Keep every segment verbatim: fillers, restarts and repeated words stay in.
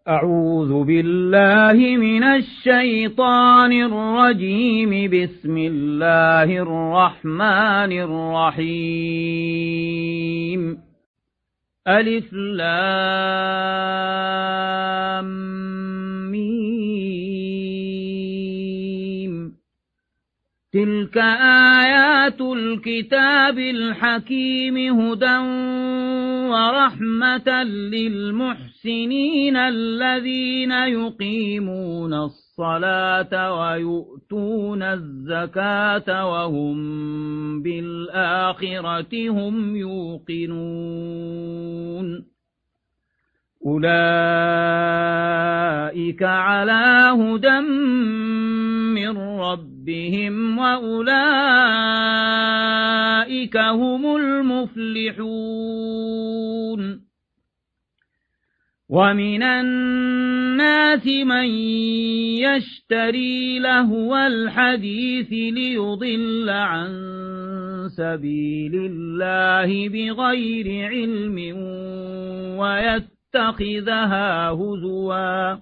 أعوذ بالله من الشيطان الرجيم. بسم الله الرحمن الرحيم. ألف لام ميم. تلك آيات الكتاب الحكيم هدى ورحمة للمحسنين الذين يقيمون الصلاة ويؤتون الزكاة وهم بالآخرة هم يوقنون. أولئك على هدى من ربهم وأولئك هم المفلحون. ومن الناس من يشتري لهو الحديث ليضل عن سبيل الله بغير علم ويتخذها هزوا.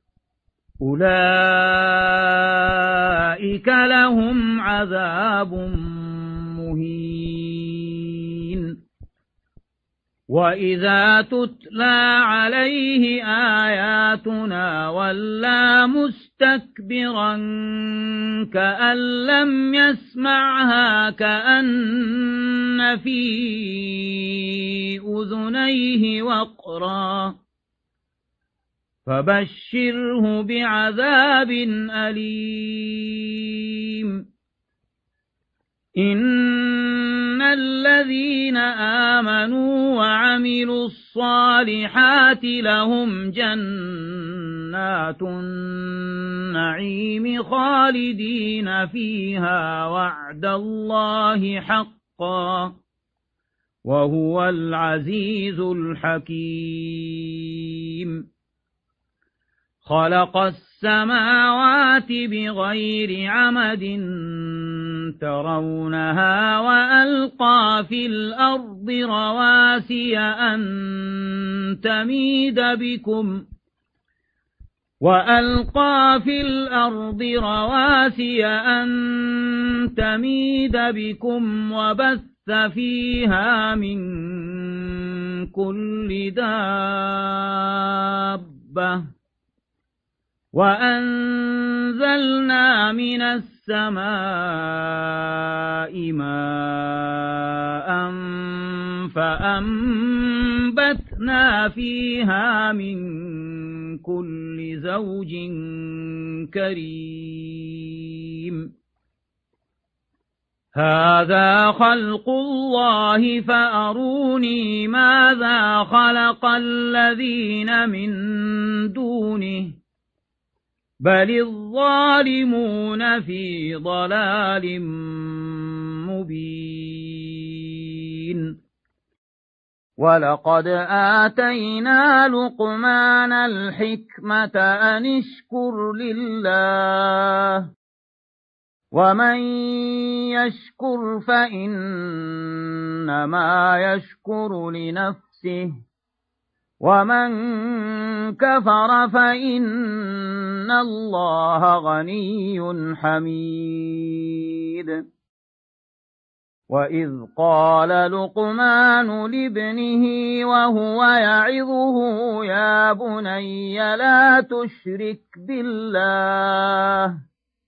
أولئك لهم عذاب مهين. وإذا تتلى عليه آياتنا ولى مستكبرا كأن لم يسمعها كأن في أذنيه وقرا فبشره بعذاب أليم. إن الذين آمنوا وعملوا الصالحات لهم جنات النعيم خالدين فيها وعد الله حقا وهو العزيز الحكيم. خلق السماوات بغير عمد ترونها وألقى في الأرض رواسي أن تميد بكم وألقى في الأرض رواسي أن تميد بكم وبث فيها من كل دابة وأنزلنا من السماء ماء فأنبتنا فيها من كل زوج كريم. هذا خلق الله فأروني ماذا خلق الذين من دونه بل الظالمون في ضلال مبين. ولقد آتينا لقمان الحكمة أن اشكر لله ومن يشكر فإنما يشكر لنفسه ومن كفر فإن الله غني حميد. وإذ قال لقمان لابنه وهو يعظه يا بني لا تشرك بالله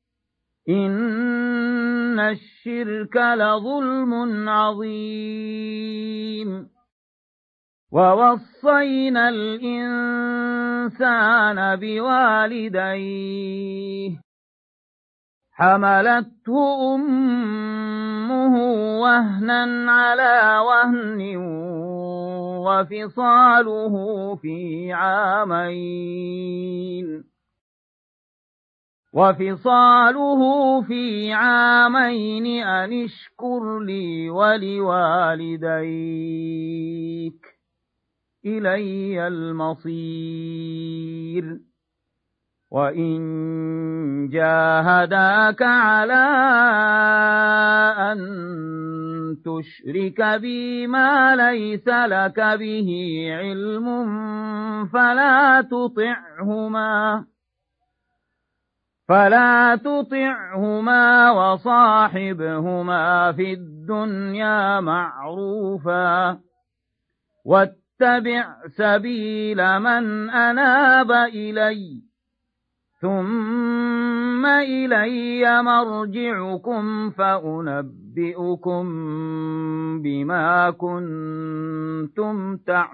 إن الشرك لظلم عظيم. ووصينا الإنسان بوالديه حملته أمه وهنا على وهن وفصاله في عامين وفصاله في عامين أن اشكر لي ولوالديك إلي المصير. وإن جاهداك على أن تشرك بي ما ليس لك به علم فلا تطعهما فلا تطعهما وصاحبهما في الدنيا معروفا واتبع سبيل من أناب إلي ثم إلي مرجعكم فأنبئكم بما كنتم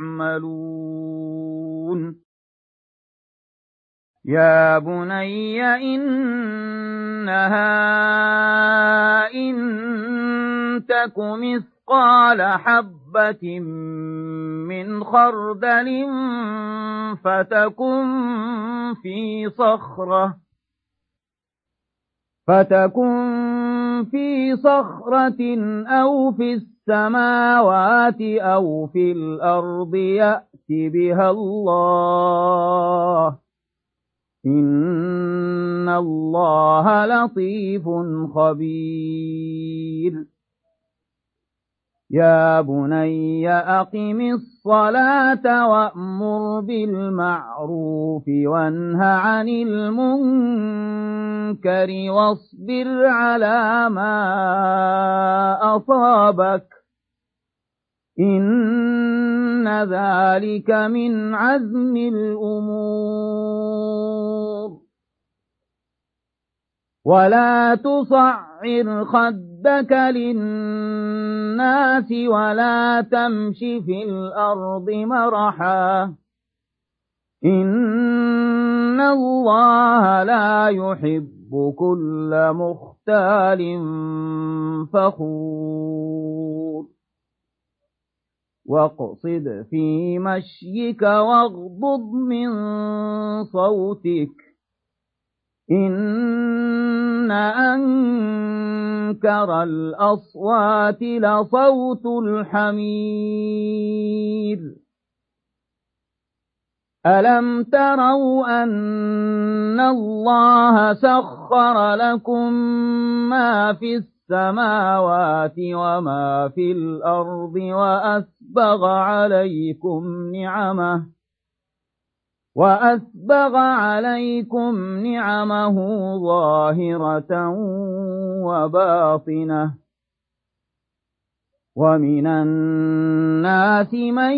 تعملون يا بني إنها إن تك مثقال حبة من خردل فتكن في صخرة فتكن في صخرة أو في السماوات أو في الأرض يأت بها الله إن الله لطيف خبير يا بني أقم الصلاة وأمر بالمعروف وانه عن المنكر واصبر على ما أصابك إن ذلك من عزم الأمور ولا تصعر خدك للناس ولا تمش في الأرض مرحا إن الله لا يحب كل مختال فخور واقصد في مشيك واغضض من صوتك إن أنكر الأصوات لصوت الحمير ألم تروا أن الله سخر لكم ما في السماوات وما في الأرض وأسبغ عليكم نعمه وأسبغ عليكم نعمه ظاهرة وباطنة ومن الناس من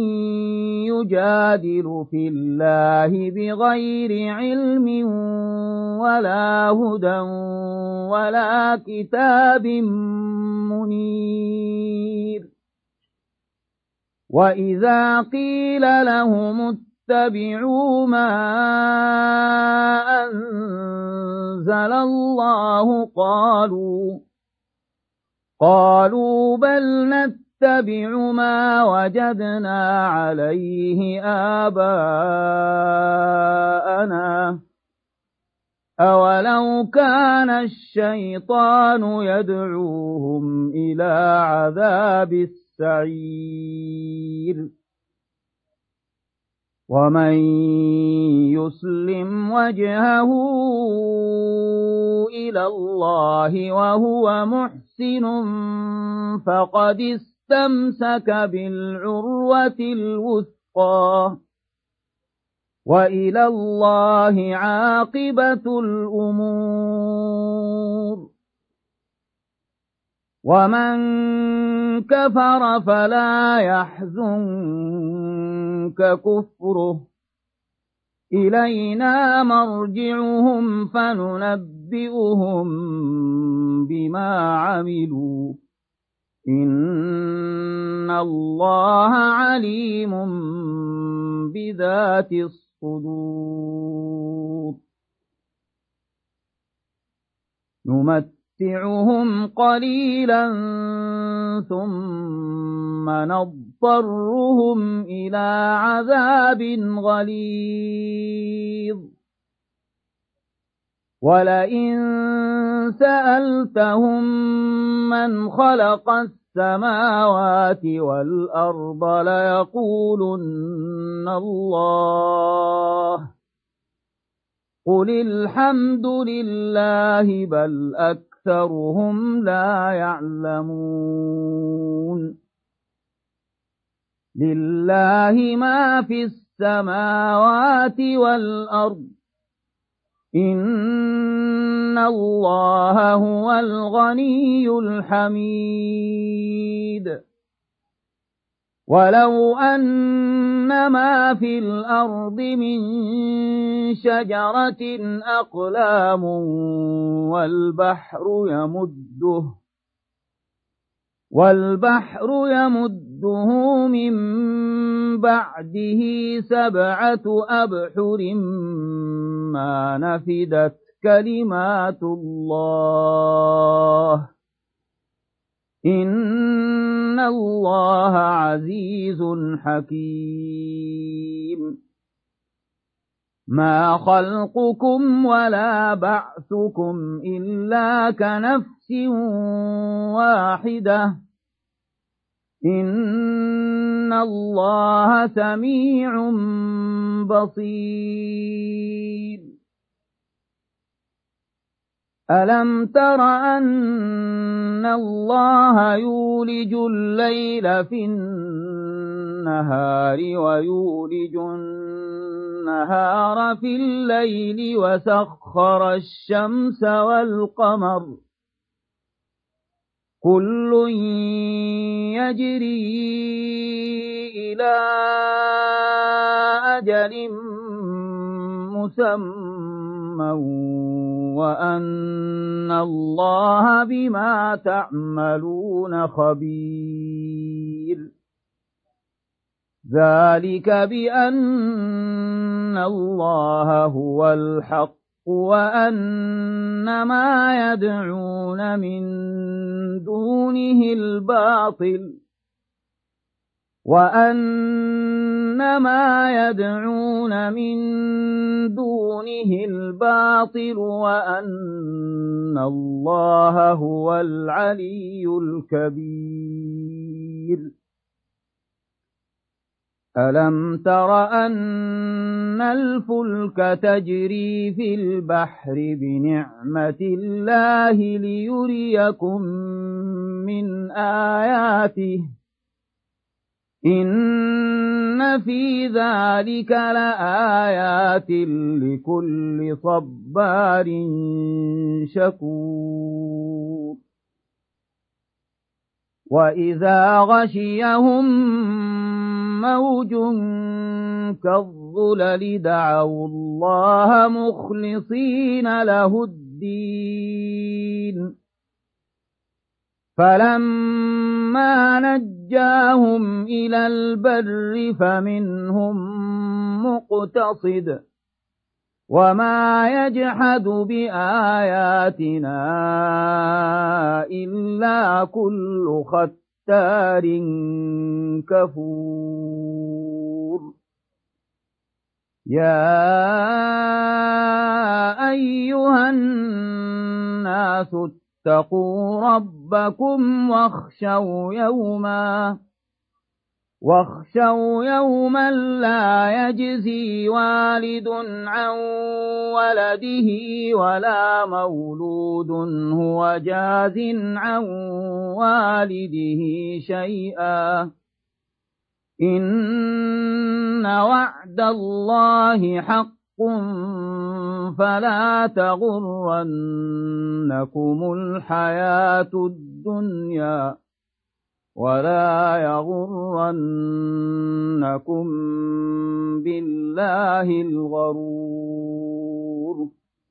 يجادل في الله بغير علم ولا هدى ولا كتاب منير وإذا قيل لهم اتبعوا ما أنزل الله قالوا قالوا بل نتبع ما وجدنا عليه آباءنا أولو كان الشيطان يدعوهم إلى عذاب السعير ومن يسلم وجهه إلى الله وهو محسن فقد استمسك بالعروة الوثقى وإلى الله عاقبة الأمور ومن كفر فلا يحزنك كفره إلينا مرجعهم فننبئهم بما عملوا إن الله عليم بذات الصدور نمتعهم قليلا ثم نضطرهم إلى عذاب غليظ ولئن سألتهم من خلق السماوات والأرض ليقولن الله قل الحمد لله بل أكثرهم لا يعلمون لله ما في السماوات والأرض إن الله هو الغني الحميد ولو أن ما في الأرض من شجرة أقلام والبحر يمده والبحر يمده من بعده سبعة أبحر ما نفدت كلمات الله إن الله عزيز حكيم ما خلقكم ولا بعثكم إلا كنفس واحدة إن الله سميع بصير ألم تر أن الله يولج الليل في النهار ويولج النهار في الليل وسخر الشمس والقمر كل يجري إلى أجل مسمى وأن الله بما تعملون خبير ذلك بأن الله هو الحق وأن ما يدعون من دونه الباطل وأن ما يدعون من دونه الباطل وأن الله هو العلي الكبير ألم تر أن الفلك تجري في البحر بنعمة الله ليريكم من آياته إن في ذلك لآيات لكل صبار شكور وإذا غشيهم موج كالظلل دعوا الله مخلصين له الدين فلما نجاهم إلى البر فمنهم مقتصد وما يجحد بآياتنا إلا كل ختار كفور يا أيها الناس اتقوا ربكم واخشوا يوما واخشوا يوما لا يجزي والد عن ولده ولا مولود هو جاز عن والده شيئا إن وعد الله حق فلا تغرنكم الحياة الدنيا ولا يغرنكم بالله الغرور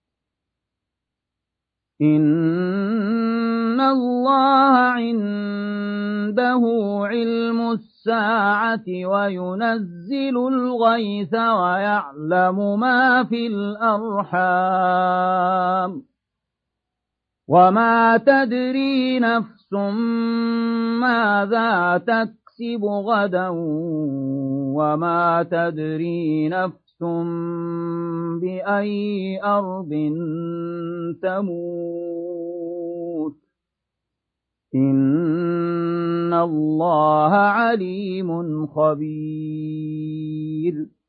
إن الله عنده علم الساعة وينزل الغيث ويعلم ما في الأرحام وما تدري نفس ماذا تكسب غدا وما تدري نفس بأي أرض تموت إن الله عليم خبير